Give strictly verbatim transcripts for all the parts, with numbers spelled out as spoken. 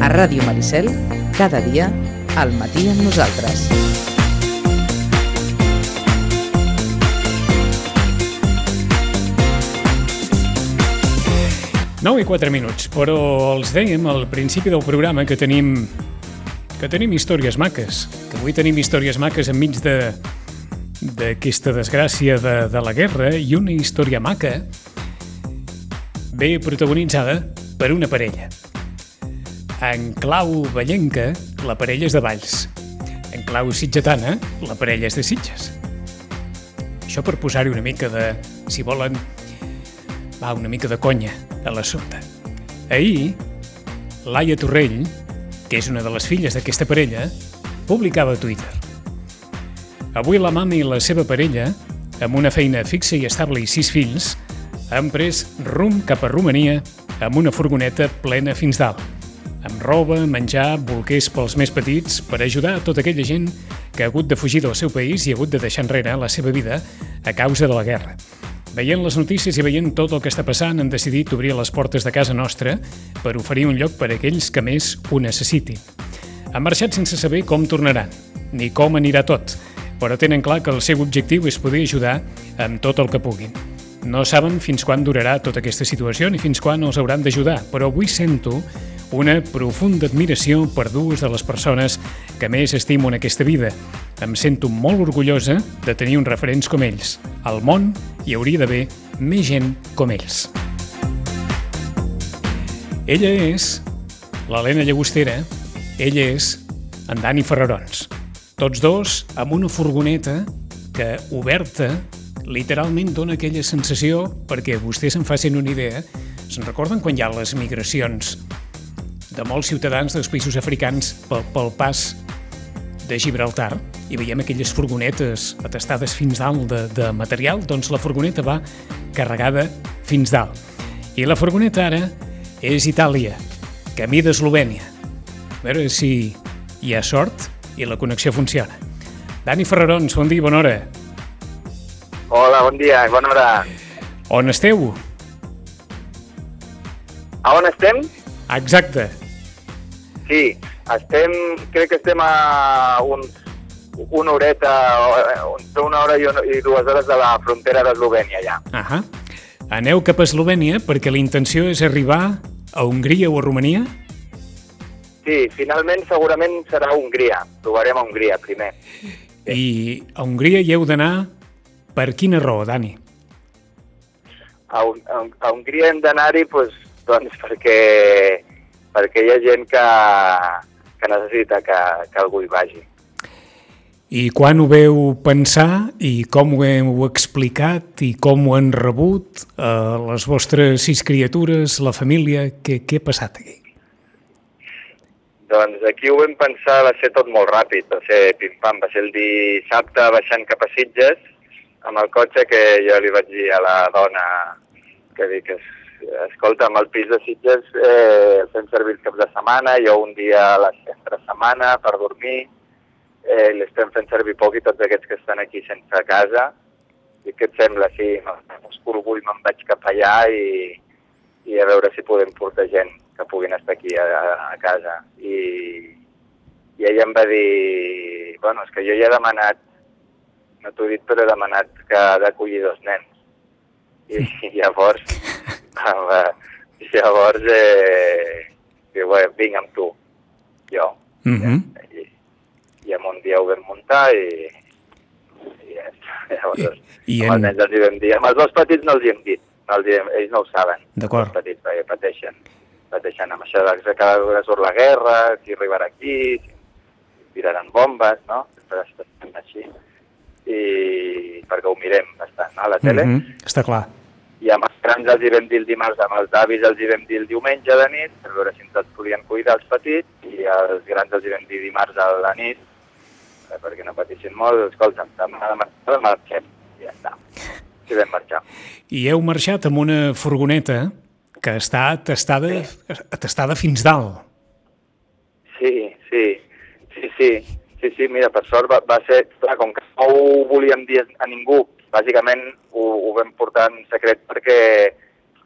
A Ràdio Maricel, cada dia, al matí amb nosaltres. nou i quatre minuts, però els dèiem al principi del programa que tenim que tenim històries maques, que avui tenim històries maques enmig de d'aquesta desgràcia de, de la guerra, i una història maca ve protagonitzada per una parella. En clau vallenca, la parella és de Valls. En clau sitgetana, la parella és de Sitges. Això per posar-hi una mica de, si volen, va, una mica de conya a l'assumpte. Ahir, Laia Torrell, que és una de les filles d'aquesta parella, publicava a Twitter: avui la mama i la seva parella, amb una feina fixa i estable i sis fills, han pres rumb cap a Romania amb una furgoneta plena fins dalt, amb roba, menjar, bolquers pels més petits, per ajudar a tota aquella gent que ha hagut de fugir del seu país i ha hagut de deixar enrere la seva vida a causa de la guerra. Veient les notícies i veient tot el que està passant, han decidit obrir les portes de casa nostra per oferir un lloc per a aquells que més ho necessitin. Han marxat sense saber com tornaran, ni com anirà tot, però tenen clar que el seu objectiu és poder ajudar amb tot el que puguin. No saben fins quan durarà tota aquesta situació ni fins quan els hauran d'ajudar, però avui sento una profunda admiració per dues de les persones que més estimo en aquesta vida. Em sento molt orgullosa de tenir uns referents com ells. Al món hi hauria d'haver més gent com ells. Ella és l'Helena Llagostera, ella és en Dani Ferrarons. Tots dos amb una furgoneta que, oberta, literalment dona aquella sensació, perquè vostès se'n facin una idea, se'n recorden quan hi ha les migracions de molts ciutadans dels països africans pel, pel pas de Gibraltar, i veiem aquelles furgonetes atestades fins dalt de, de material, doncs la furgoneta va carregada fins dalt. I la furgoneta ara és Itàlia, camí d'Eslovènia. A veure si hi ha sort i la connexió funciona. Dani Ferrarons, bon dia i bona hora. Hola, bon dia i bona hora. On esteu? A on estem? Exacte. Sí, estem, crec que estem a uns, una horeta, entre una hora i, una, i dues hores de la frontera d'Eslovènia ja. Ahà. Aneu cap a Eslovènia perquè la intenció és arribar a Hongria o a Romania? Sí, finalment segurament serà a Hongria. Provarem a Hongria primer. I a Hongria hi heu d'anar per quina raó, Dani? A, a, a Hongria hem d'anar-hi doncs, doncs perquè, perquè hi ha gent que, que necessita que, que algú hi vagi. I quan ho veu pensar i com ho heu explicat i com ho han rebut eh, les vostres sis criatures, la família, què, què ha passat aquí? Doncs aquí ho vam pensar, va ser tot molt ràpid, va ser pim-pam, va ser el dissabte baixant cap a Sitges, amb el cotxe, que jo li vaig dir a la dona que dic, escolta, amb el pis de Sitges eh, fem servir el cap de setmana, jo un dia a la altra setmana per dormir, eh, l'estem fent servir poc i tots aquests que estan aquí sense casa. I què et sembla? Sí, m'escurbo i me'n vaig cap allà i, i a veure si podem portar gent que puguin estar aquí a, a casa. I, I ella em va dir, bueno, és que jo ja he demanat, no t'ho he dit, però he demanat que ha d'acollir dos nens. I, i llavors, llavors, eh, diu, eh, vinc amb tu, jo. Mm-hmm. I, I en un dia ho vam muntar i, i ja està. Llavors, I, i amb en... els nens els hi vam dir, amb els dos petits no els hi hem dit, no els hi hem, ells no ho saben. D'acord. Els petits, perquè pateixen, pateixen amb això de que cada vegada surt la guerra, qui arribarà aquí, si tiraran bombes, no? Sempre estem així. I perquè ho mirem bastant, no? A la tele. Mm-hmm. Està clar. I amb els grans els hi vam dir el dimarts, amb els avis els hi vam dir el diumenge de nit, per veure si ens els podien cuidar els petits, i els grans els hi vam dir dimarts a la nit, perquè no patissin molt, escolta'm, demà de marxem, i ja està. I vam marxar. I heu marxat amb una furgoneta que està atestada, atestada fins dalt. Sí, sí, sí, sí, sí, sí, mira, per sort va, va ser, clar, com que no ho volíem dir a ningú, bàsicament ho, ho vam portar en secret perquè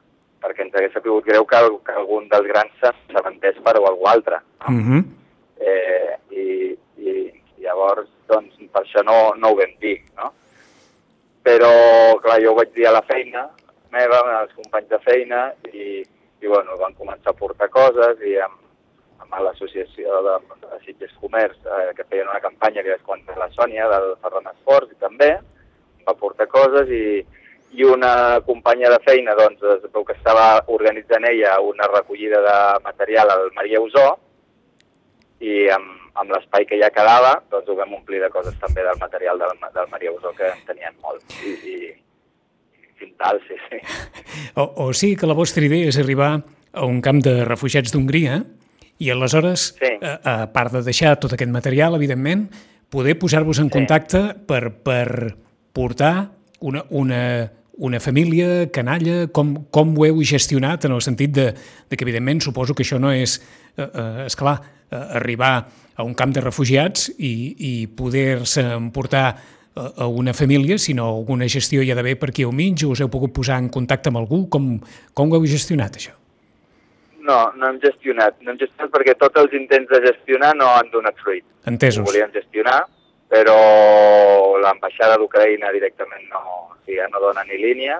perquè ens hagués sabut greu que, que algun dels grans s'aventés per o algú altre. No? Uh -huh. eh, i, i llavors, doncs, per això no, no ho vam dir, no? Però, clar, jo ho vaig dir a la feina meva, als companys de feina, i, i bueno, van començar a portar coses, i amb, amb l'associació de, de Sitges Comerç, eh, que feien una campanya que vaig començar la Sònia, del Ferran Esports, i també va portar coses, i, i una companya de feina, doncs, es veu que estava organitzant ella una recollida de material al Maria Usó, i amb, amb l'espai que ja quedava, doncs ho vam omplir de coses també del material del, del Maria Usó, que en tenien molt. I, i, i tal, sí, sí. O, o sigui que la vostra idea és arribar a un camp de refugiats d'Hongria i aleshores, sí. a, a part de deixar tot aquest material, evidentment, poder posar-vos en sí. contacte per, per portar una, una, una família canalla, com, com ho heu gestionat, en el sentit de, de que, evidentment, suposo que això no és, eh, eh, esclar, eh, arribar a un camp de refugiats i, i poder-se emportar a, a una família, sinó alguna gestió hi ha d'haver per aquí al mig, o us heu pogut posar en contacte amb algú? Com, com ho heu gestionat, això? No, no hem gestionat. No hem gestionat perquè tots els intents de gestionar no han donat fruit. Entesos. Ho volíem gestionar, però l'ambaixada d'Ucraïna directament no, o sigui, no dona ni línia,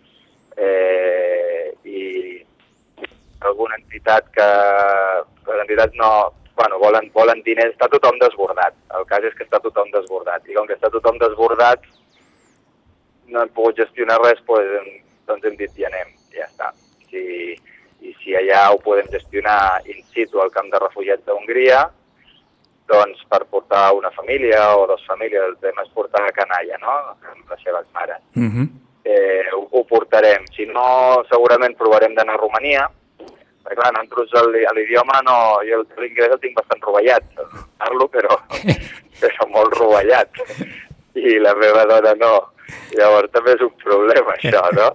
eh, i alguna entitat que, les entitats no, bueno, volen, volen diners, està tothom desbordat. El cas és que està tothom desbordat, i com que està tothom desbordat, no hem pogut gestionar res, doncs, doncs hem dit i anem, ja està. Si, I si allà ho podem gestionar in situ al camp de refugiats d'Hongria, doncs per portar una família o dues famílies, el tema és portar a canalla, no?, amb les seves mares. Uh -huh. eh, ho, ho portarem. Si no, segurament provarem d'anar a Romania, perquè clar, nosaltres l'idioma no, jo l'ingrés el tinc bastant rovellat, parlo, però, però molt rovellat, i la meva dona no. Llavors també és un problema, això, no?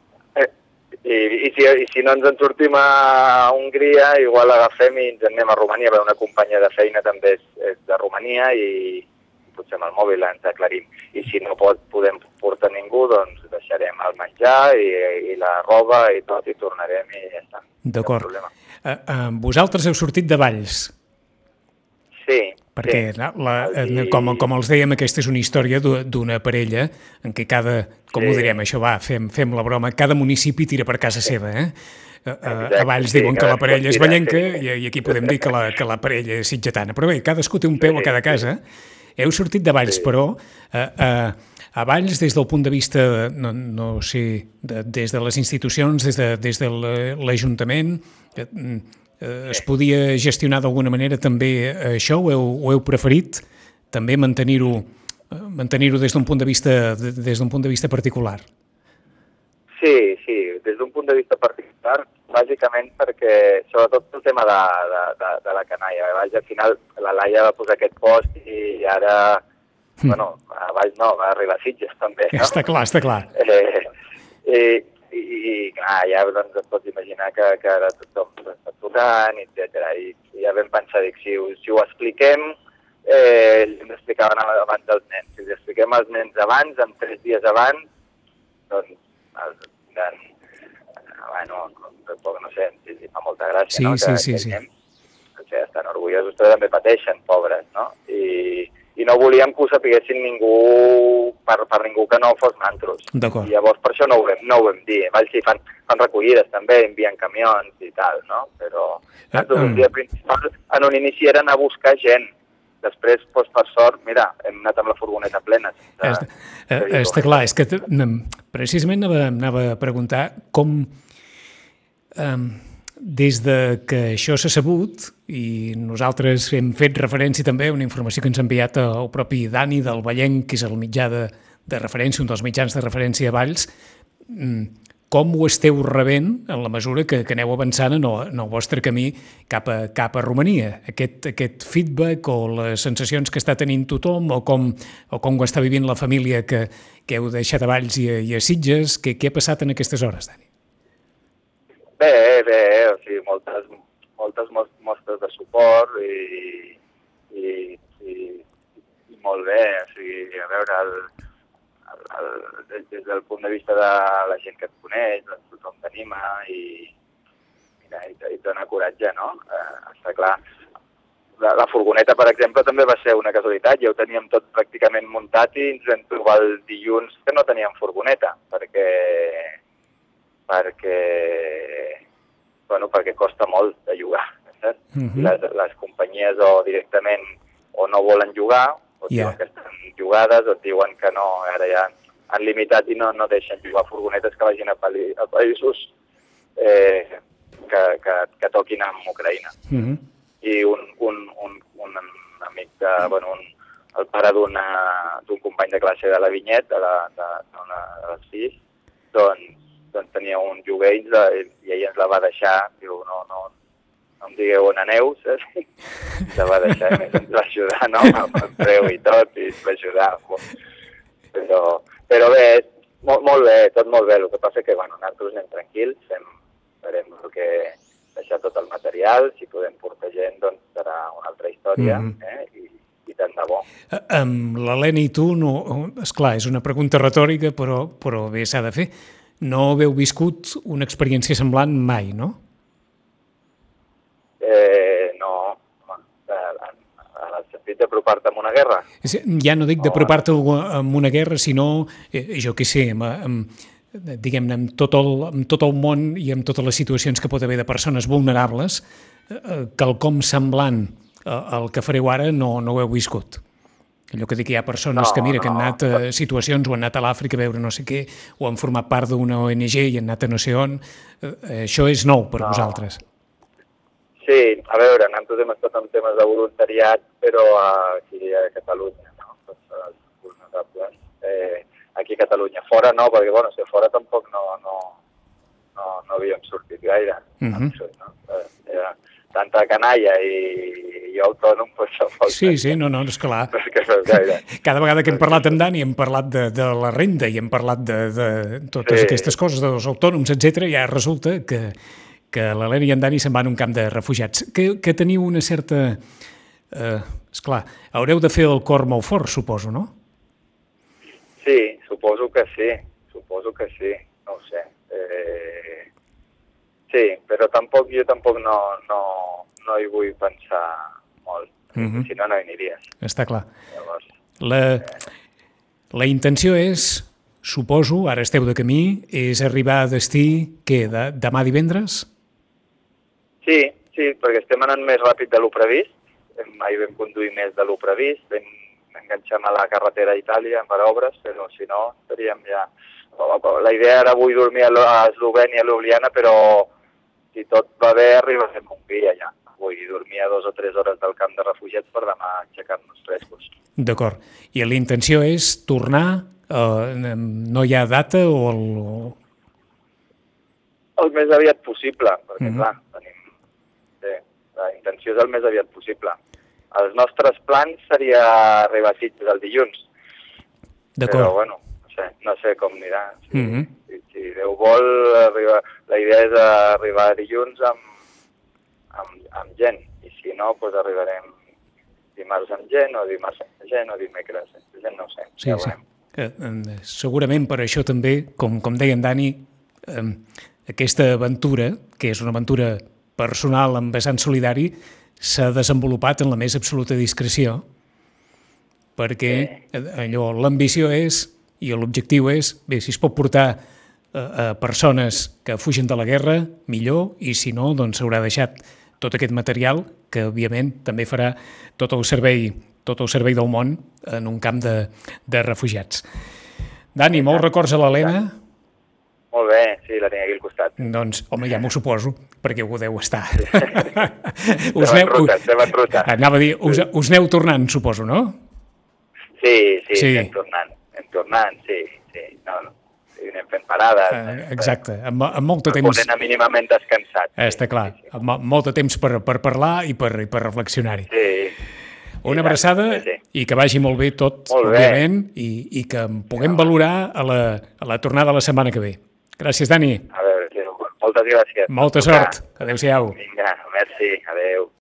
I, i, si, i si no ens en sortim a Hongria, igual agafem i ens anem a Romania, perquè una companya de feina també és, és de Romania, i potser amb el mòbil ens aclarim. I si no pot, podem portar ningú, doncs deixarem el menjar i, i la roba i tot, i tornarem i ja està. D'acord. Uh, uh, vosaltres heu sortit de Valls. Sí. Perquè, sí. la, I... com, com els dèiem, aquesta és una història d'una parella en què cada, com sí. ho direm, això va, fem, fem la broma, cada municipi tira per casa seva, eh? Exacte, a Valls diuen sí, que la parella és vallenca, sí. i, i aquí podem dir que la, que la parella és sitgetana. Però bé, cadascú té un peu sí, a cada casa. Sí. Heu sortit de Valls, sí. però eh, eh, a Valls, des del punt de vista, no, no sé, de, des de les institucions, des de, des de l'Ajuntament, eh, eh, es podia gestionar d'alguna manera també això, o heu, o heu preferit també mantenir-ho mantenir-ho des d'un punt de vista des d'un punt de vista particular? Sí, sí, des d'un punt de vista particular, bàsicament perquè, sobretot el tema de, de, de, de la canalla, a Valls al final la Laia va posar aquest post i ara, mm. bueno, a Valls no, va arribar a Sitges també, no? Està clar, està clar. Eh, eh, i, i clar, ja doncs, et pots imaginar que, que ara tothom està tocant, etcètera. I, I ja vam pensar, dic, si, si ho expliquem, eh, hem d'explicar abans als nens. Si ho expliquem als nens abans, en tres dies abans, doncs, els, doncs bueno, no sé, si fa molta gràcia, sí, no? Sí, que, sí, que sí. Anem, o sigui, estan orgullosos, però també pateixen, pobres, no? I, i no volíem que ho sapiguessin ningú, per, per ningú que no fos nantros. D'acord. I llavors per això no ho vam, no ho vam dir. Valls sí, fan, fan recollides també, envien camions i tal, no? Però nosaltres, el dia principal, en un inici era anar a buscar gent. Després, doncs, per sort, mira, hem anat amb la furgoneta plena. Sense, està, està clar, és que precisament anava, anava a preguntar com, um, des de que això s'ha sabut, i nosaltres hem fet referència també a una informació que ens ha enviat el propi Dani del Vallenc, que és el mitjà de, de referència, un dels mitjans de referència a Valls, com ho esteu rebent en la mesura que, que aneu avançant en el, en el vostre camí cap a, cap a Romania? Aquest, aquest feedback o les sensacions que està tenint tothom, o com, o com ho està vivint la família que, que heu deixat a Valls i a, i a Sitges, què, què ha passat en aquestes hores, Dani? Bé, bé, o sigui, moltes, moltes mostres de suport i, i, i, i molt bé, o sigui, a veure, el, el, el, des del punt de vista de la gent que et coneix, de tothom t'anima i, mira, i, i et dona coratge, no? Eh, està clar. La, la furgoneta, per exemple, també va ser una casualitat. Ja ho teníem tot pràcticament muntat i ens vam trobar el dilluns que no teníem furgoneta, perquè, perquè, bueno, perquè costa molt de llogar. Saps? Mm-hmm. les, les companyies o directament o no volen llogar, o et yeah. diuen que estan llogades, o et diuen que no, ara ja han limitat i no, no deixen llogar furgonetes que vagin a, pali, a països eh, que, que, que toquin amb Ucraïna. Mm-hmm. I un, un, un, un amic, de, bueno, un, el pare d'un company de classe de la Vinyet, de, la, de, de, una, de les fills, doncs, doncs tenia un lloguer i, i ell ens la va deixar, diu, no, no, no em digueu on aneu, saps? Ens la va deixar i ens va ajudar, no? Amb el preu i tot, i ens va ajudar. Però, però bé, molt, molt bé, tot molt bé. El que passa que, bueno, nosaltres anem tranquils, fem, farem el que... deixar tot el material, si podem portar gent, doncs serà una altra història, mm-hmm. eh? I, i tant de bo. Amb l'Helena i tu, no, esclar, és una pregunta retòrica, però, però bé s'ha de fer. No haveu viscut una experiència semblant mai, no? Eh, no, en el sentit d'apropar-te a una guerra. Ja no dic d'apropar-te a una guerra, sinó, eh, jo què sé, amb... amb diguem-ne, amb tot, el, amb tot el món i amb totes les situacions que pot haver de persones vulnerables, eh, quelcom semblant al que fareu ara no, no ho heu viscut. Allò que dic que hi ha persones no, que, mira, no. que han anat a situacions o han anat a l'Àfrica a veure no sé què, o han format part d'una O N G i han anat a no sé on. Eh, això és nou per no. vosaltres. Sí, a veure, nosaltres hem estat en temes de voluntariat, però aquí a Catalunya, no? Tots els vulnerables. Eh, aquí a Catalunya. Fora no, perquè, bueno, si fora tampoc no, no, no, no havíem sortit gaire. Mm-hmm. No? Era tanta canalla i jo autònom, doncs això fa... Sí, sí, no, no, és clar. No és que fos gaire. Cada vegada que hem parlat amb Dani hem parlat de, de la renda i hem parlat de, de totes sí. aquestes coses, dels autònoms, etcètera, ja resulta que, que l'Helena i en Dani se'n van a un camp de refugiats. Que, que teniu una certa... Eh, esclar, haureu de fer el cor molt fort, suposo, no? Sí, suposo que sí, suposo que sí, no ho sé. Eh, sí, però tampoc jo tampoc no, no, no hi vull pensar molt, mm-hmm. si no, no hi aniries. Està clar. Llavors, la, eh... la intenció és, suposo, ara esteu de camí, és arribar a destí, què, de, demà divendres? Sí, sí, perquè estem anant més ràpid de lo previst, mai vam conduir més de lo previst, vam enganxem a la carretera a Itàlia per obres, però si no, estaríem ja... La idea era avui dormir a Eslovènia, a Ljubljana, però si tot va bé, arribarem un dia ja. Avui dormir a dos o tres hores del camp de refugiats per demà aixecar-nos frescos. D'acord. I la intenció és tornar? Eh, no hi ha data o... El, el més aviat possible, perquè mm-hmm. clar, tenim... Sí, la intenció és el més aviat possible. Els nostres plans seria arribar a Sitges el dilluns. D'acord. Però, bueno, no sé, no sé com anirà. Si, mm-hmm. si, si Déu vol, arribar, la idea és arribar dilluns amb, amb, amb gent. I si no, doncs arribarem dimarts amb gent, o dimarts amb gent, o dimecres amb gent, no ho sé. Sí, ja sí. Que, eh, segurament per això també, com, com deia en Dani, eh, aquesta aventura, que és una aventura personal amb vessant solidari, s'ha desenvolupat en la més absoluta discreció, perquè allò, l'ambició és, i l'objectiu és, bé, si es pot portar a, a persones que fugen de la guerra, millor, i si no, doncs s'haurà deixat tot aquest material, que òbviament també farà tot el servei, tot el servei del món en un camp de, de refugiats. Dani, molts records a l'Helena. Molt bé, sí, la tinc aquí al costat. Doncs, home, ja m'ho suposo, perquè ho deu estar. us estem en ruta, estem en ruta. Anava a dir, us, us aneu tornant, suposo, no? Sí, sí, sí. estem tornant, estem tornant, sí, sí. No, no. Sí, anem fent parades. Uh, exacte, amb, amb molt de temps... Podem anar mínimament descansat. Està clar, sí, sí. Amb molt de temps per, per parlar i per, i per reflexionar-hi. Sí. Una abraçada sí, sí. I que vagi molt bé tot, molt òbviament, bé. I, i que puguem no. valorar a la, a la tornada la setmana que ve. Gràcies, Dani. A veure, moltes gràcies. Molta sort. Adéu-siau. Vinga, merci. Adéu.